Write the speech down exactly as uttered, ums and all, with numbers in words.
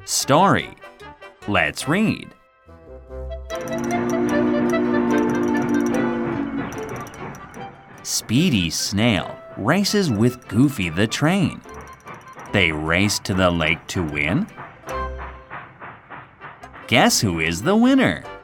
Story. Let's read. Speedy Snail races with Goofy the train. They race to the lake to win. Guess who is the winner?